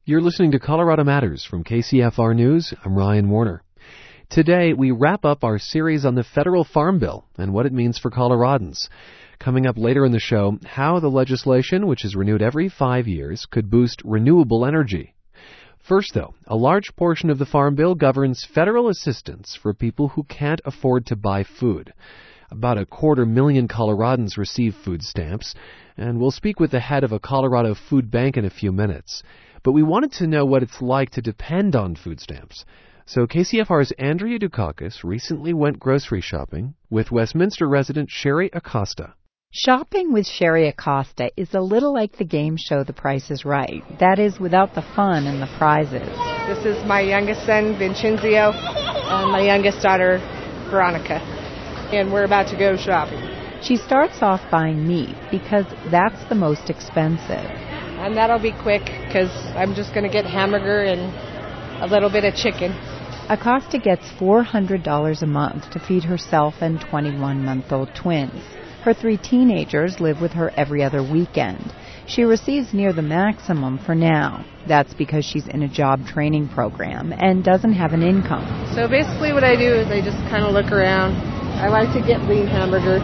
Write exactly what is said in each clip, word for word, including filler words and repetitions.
You're listening to Colorado Matters from K C F R News. I'm Ryan Warner. Today, we wrap up our series on the federal farm bill and what it means for Coloradans. Coming up later in the show, how the legislation, which is renewed every five years, could boost renewable energy. First, though, a large portion of the farm bill governs federal assistance for people who can't afford to buy food. About a quarter million Coloradans receive food stamps, and we'll speak with the head of a Colorado food bank in a few minutes. But we wanted to know what it's like to depend on food stamps. So K C F R's Andrea Dukakis recently went grocery shopping with Westminster resident Sherry Acosta. Shopping with Sherry Acosta is a little like the game show The Price is Right. That is, without the fun and the prizes. This is my youngest son, Vincenzio, and my youngest daughter, Veronica. And we're about to go shopping. She starts off buying meat because that's the most expensive. And that'll be quick because I'm just going to get hamburger and a little bit of chicken. Acosta gets four hundred dollars a month to feed herself and twenty-one-month-old twins. Her three teenagers live with her every other weekend. She receives near the maximum for now. That's because she's in a job training program and doesn't have an income. So basically what I do is I just kind of look around. I like to get lean hamburger.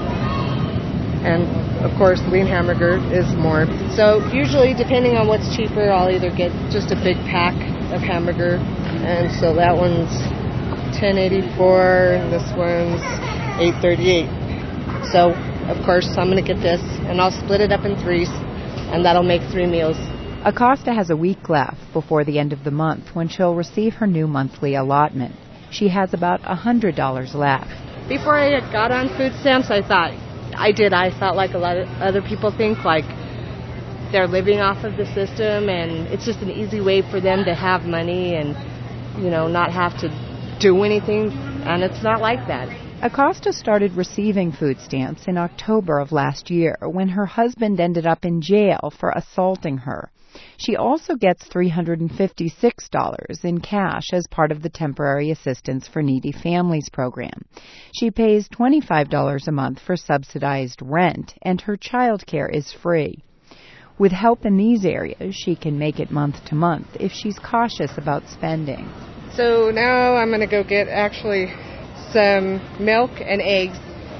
And, of course, lean hamburger is more. So usually, depending on what's cheaper, I'll either get just a big pack of hamburger. And so that one's ten eighty-four, and this one's eight thirty-eight. So, of course, I'm going to get this, and I'll split it up in threes, and that'll make three meals. Acosta has a week left before the end of the month when she'll receive her new monthly allotment. She has about one hundred dollars left. Before I got on food stamps, I thought, I did, I felt like a lot of other people think, like they're living off of the system, and it's just an easy way for them to have money and, you know, not have to do anything, and it's not like that. Acosta started receiving food stamps in October of last year when her husband ended up in jail for assaulting her. She also gets three hundred fifty-six dollars in cash as part of the Temporary Assistance for Needy Families program. She pays twenty-five dollars a month for subsidized rent, and her child care is free. With help in these areas, she can make it month to month if she's cautious about spending. So now I'm going to go get actually some milk and eggs.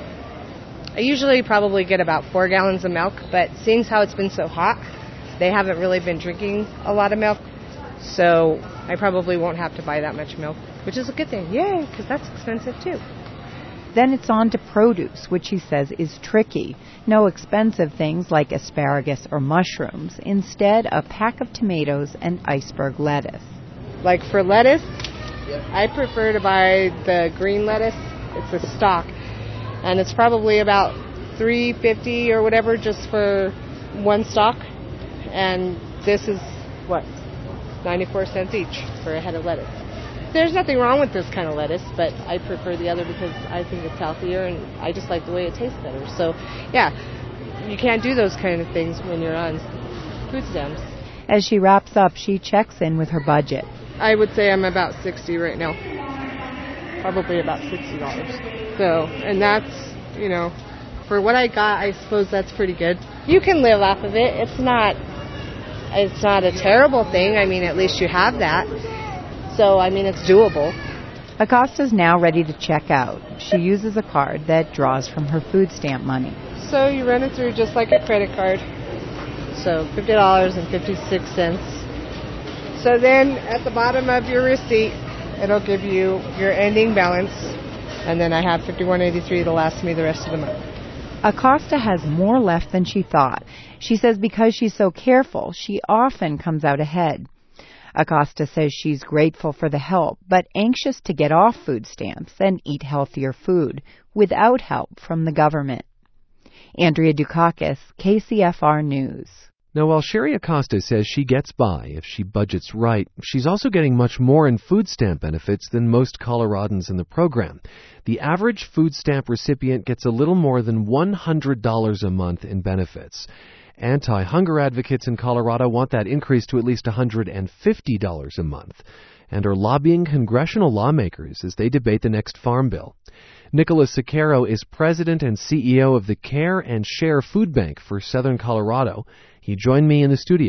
I usually probably get about four gallons of milk, but seeing how it's been so hot, they haven't really been drinking a lot of milk, so I probably won't have to buy that much milk, which is a good thing. Yay, because that's expensive too. Then it's on to produce, which he says is tricky. No expensive things like asparagus or mushrooms. Instead, a pack of tomatoes and iceberg lettuce. Like for lettuce, I prefer to buy the green lettuce. It's a stalk, and it's probably about three fifty or whatever just for one stalk. And this is, what, ninety-four cents each for a head of lettuce. There's nothing wrong with this kind of lettuce, but I prefer the other because I think it's healthier and I just like the way it tastes better. So, yeah, you can't do those kind of things when you're on food stamps. As she wraps up, she checks in with her budget. I would say I'm about sixty right now. Probably about sixty dollars. So, and that's, you know, for what I got, I suppose that's pretty good. You can live off of it. It's not... It's not a terrible thing. I mean, at least you have that. So, I mean, it's doable. Acosta's now ready to check out. She uses a card that draws from her food stamp money. So you run it through just like a credit card. So fifty dollars and fifty-six cents. So then at the bottom of your receipt, it'll give you your ending balance. And then I have fifty-one eighty-three to last me the rest of the month. Acosta has more left than she thought. She says because she's so careful, she often comes out ahead. Acosta says she's grateful for the help, but anxious to get off food stamps and eat healthier food without help from the government. Andrea Dukakis, K C F R News. Now, while Sherry Acosta says she gets by if she budgets right, she's also getting much more in food stamp benefits than most Coloradans in the program. The average food stamp recipient gets a little more than one hundred dollars a month in benefits. Anti-hunger advocates in Colorado want that increased to at least one hundred fifty dollars a month and are lobbying congressional lawmakers as they debate the next farm bill. Nicholas Sicaro is president and C E O of the Care and Share Food Bank for Southern Colorado. He joined me in the studio.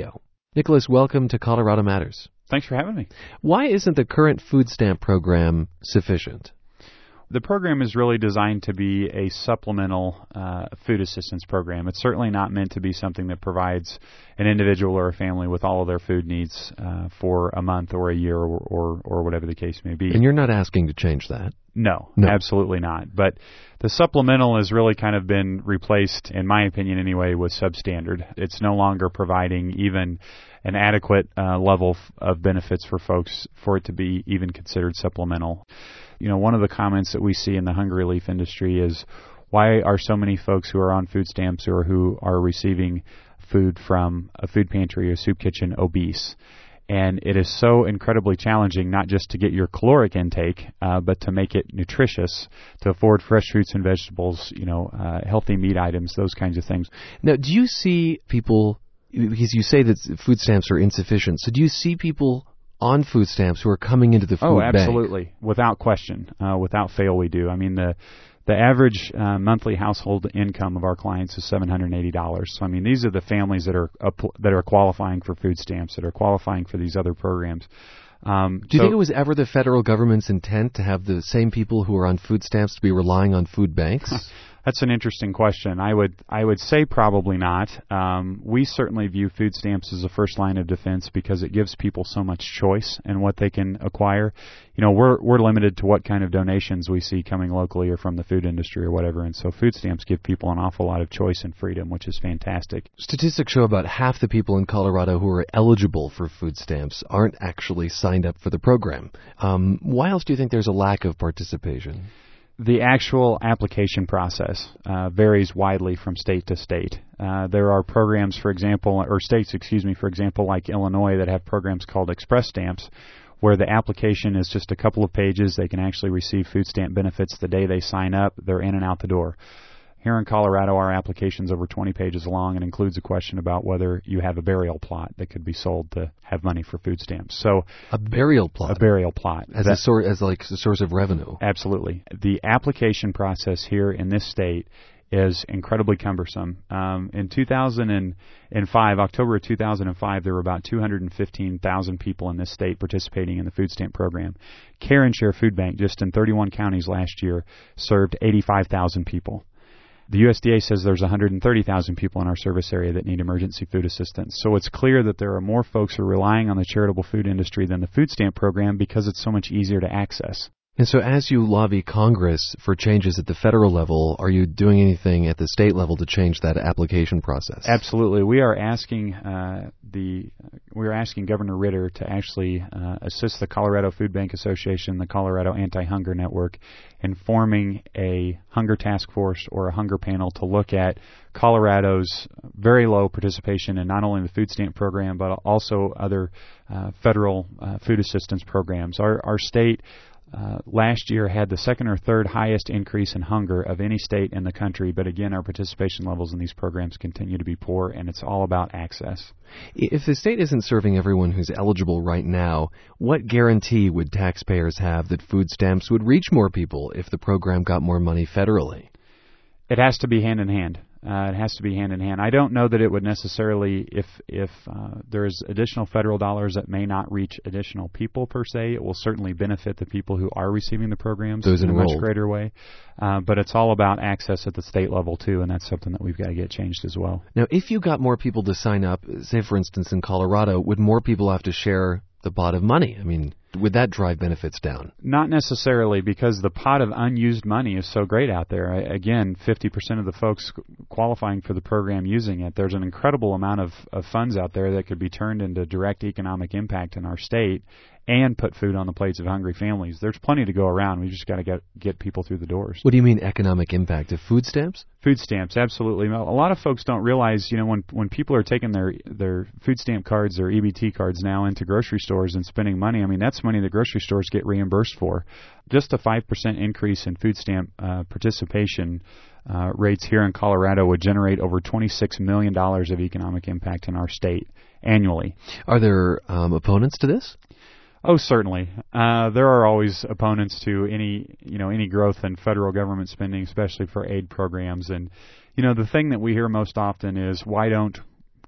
Nicholas, welcome to Colorado Matters. Thanks for having me. Why isn't the current food stamp program sufficient? The program is really designed to be a supplemental uh, food assistance program. It's certainly not meant to be something that provides an individual or a family with all of their food needs uh, for a month or a year or, or, or whatever the case may be. And you're not asking to change that? No, no, absolutely not. But the supplemental has really kind of been replaced, in my opinion anyway, with substandard. It's no longer providing even an adequate uh, level of benefits for folks for it to be even considered supplemental. You know, one of the comments that we see in the hunger relief industry is, why are so many folks who are on food stamps or who are receiving food from a food pantry or soup kitchen obese? And it is so incredibly challenging not just to get your caloric intake, uh, but to make it nutritious, to afford fresh fruits and vegetables, you know, uh, healthy meat items, those kinds of things. Now, do you see people, because you say that food stamps are insufficient, so do you see people on food stamps who are coming into the food oh, bank? absolutely. Without question. Uh, without fail, we do. I mean, the the average uh, monthly household income of our clients is seven hundred eighty dollars. So, I mean, these are the families that are uh, that are qualifying for food stamps, that are qualifying for these other programs. Um, do you so, think it was ever the federal government's intent to have the same people who are on food stamps to be relying on food banks? That's an interesting question. I would I would say probably not. Um, we certainly view food stamps as a first line of defense because it gives people so much choice in what they can acquire. You know, we're we're limited to what kind of donations we see coming locally or from the food industry or whatever, and so food stamps give people an awful lot of choice and freedom, which is fantastic. Statistics show about half the people in Colorado who are eligible for food stamps aren't actually signed up for the program. Um, why else do you think there's a lack of participation? The actual application process uh, varies widely from state to state. Uh, there are programs, for example, or states, excuse me, for example, like Illinois that have programs called Express Stamps, where the application is just a couple of pages. They can actually receive food stamp benefits the day they sign up. They're in and out the door. Here in Colorado, our application's over twenty pages long and includes a question about whether you have a burial plot that could be sold to have money for food stamps. So a burial plot, a burial plot, as that, a sort, as like a source of revenue. Absolutely, the application process here in this state is incredibly cumbersome. Um, in two thousand five, October of two thousand five, there were about two hundred fifteen thousand people in this state participating in the food stamp program. Care and Share Food Bank, just in thirty-one counties last year, served eighty-five thousand people. The U S D A says there's one hundred thirty thousand people in our service area that need emergency food assistance. So it's clear that there are more folks who are relying on the charitable food industry than the food stamp program because it's so much easier to access. And so as you lobby Congress for changes at the federal level, are you doing anything at the state level to change that application process? Absolutely. We are asking uh, the we are asking Governor Ritter to actually uh, assist the Colorado Food Bank Association, the Colorado Anti-Hunger Network, in forming a hunger task force or a hunger panel to look at Colorado's very low participation in not only the food stamp program but also other uh, federal uh, food assistance programs. Our our state Uh, last year had the second or third highest increase in hunger of any state in the country, but again, our participation levels in these programs continue to be poor, and it's all about access. If the state isn't serving everyone who's eligible right now, what guarantee would taxpayers have that food stamps would reach more people if the program got more money federally? It has to be hand in hand. Uh, it has to be hand in hand. I don't know that it would necessarily, if if uh, there's additional federal dollars that may not reach additional people per se, it will certainly benefit the people who are receiving the programs Those in enrolled. a much greater way. Uh, but it's all about access at the state level too, and that's something that we've got to get changed as well. Now, if you got more people to sign up, say for instance in Colorado, would more people have to share the pot of money? I mean, would that drive benefits down? Not necessarily, because the pot of unused money is so great out there. I, again, fifty percent of the folks qualifying for the program using it. There's an incredible amount of, of funds out there that could be turned into direct economic impact in our state and put food on the plates of hungry families. There's plenty to go around. We just got to get get people through the doors. What do you mean economic impact? Of food stamps? Food stamps, absolutely. A lot of folks don't realize, you know, when when people are taking their their food stamp cards, their E B T cards now into grocery stores and spending money, I mean, that's money the grocery stores get reimbursed for. Just a five percent increase in food stamp uh, participation uh, rates here in Colorado would generate over twenty-six million dollars of economic impact in our state annually. Are there um, opponents to this? Oh, certainly. Uh, there are always opponents to any, you know, any growth in federal government spending, especially for aid programs. And, you know, the thing that we hear most often is, why don't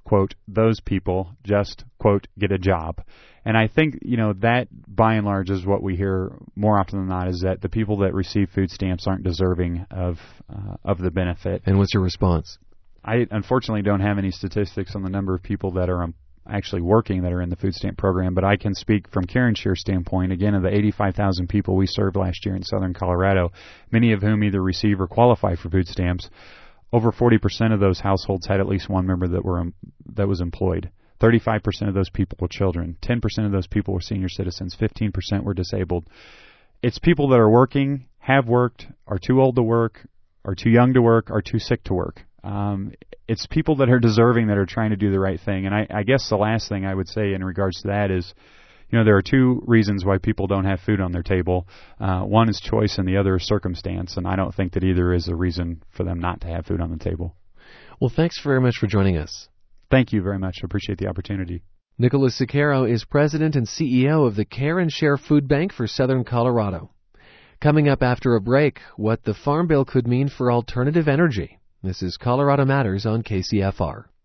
quote, those people just, quote, get a job. And I think, you know, that by and large is what we hear more often than not, is that the people that receive food stamps aren't deserving of uh, of the benefit. And what's your response? I unfortunately don't have any statistics on the number of people that are um, actually working that are in the food stamp program, but I can speak from Care and Share standpoint. Again, of the eighty-five thousand people we served last year in southern Colorado, many of whom either receive or qualify for food stamps, over forty percent of those households had at least one member that were um, that was employed. thirty-five percent of those people were children. ten percent of those people were senior citizens. fifteen percent were disabled. It's people that are working, have worked, are too old to work, are too young to work, are too sick to work. Um, it's people that are deserving, that are trying to do the right thing. And I, I guess the last thing I would say in regards to that is, you know, there are two reasons why people don't have food on their table. Uh, one is choice and the other is circumstance. And I don't think that either is a reason for them not to have food on the table. Well, thanks very much for joining us. Thank you very much. I appreciate the opportunity. Nicholas Siqueiro is president and C E O of the Care and Share Food Bank for Southern Colorado. Coming up after a break, what the Farm Bill could mean for alternative energy. This is Colorado Matters on K C F R.